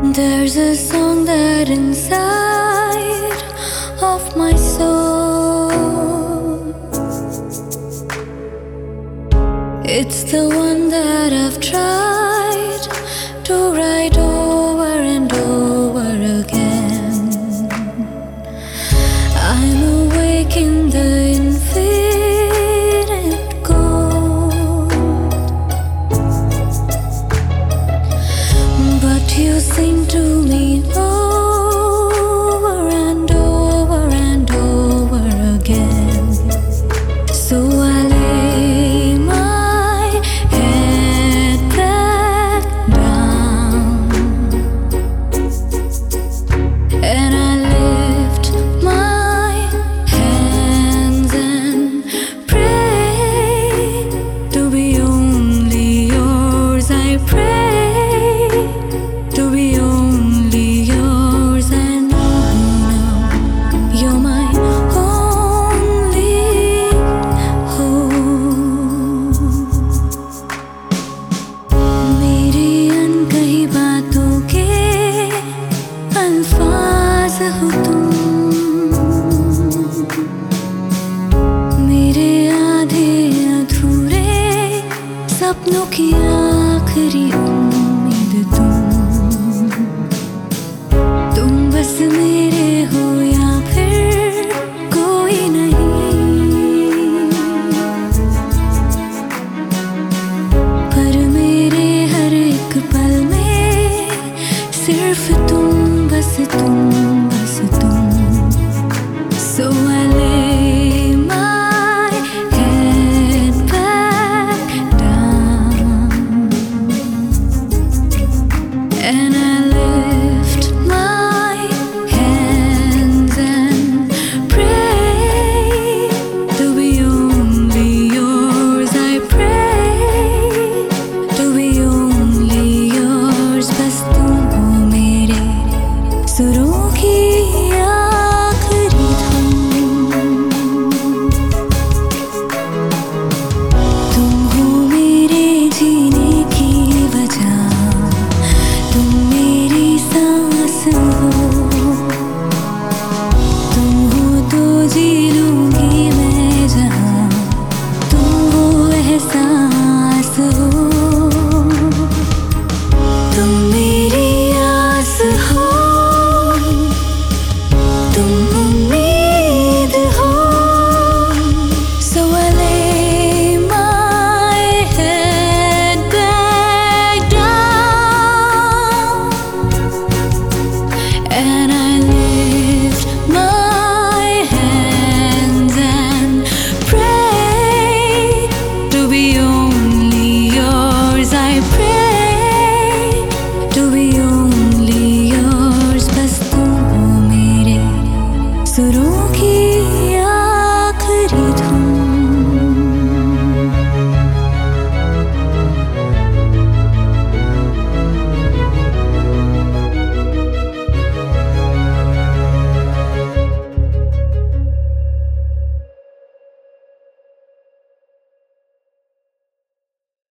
There's a song that inside of my soul. It's the one that I've tried to write over and over again. I'm awake in the infinite cold, but you sing to me over and over and over again. So I lay my head back down and I lift my hands and pray to be only yours. I pray to be only yours, and now you're my only hope. मेरी अनकही बातों के अल्फाज हो तुम, मेरे आधे अधूरे सपनों की आखिरी उम्मीद तुम बस मेरे हो या फिर कोई नहीं, पर मेरे हर एक पल में सिर्फ तुम, बस तुम।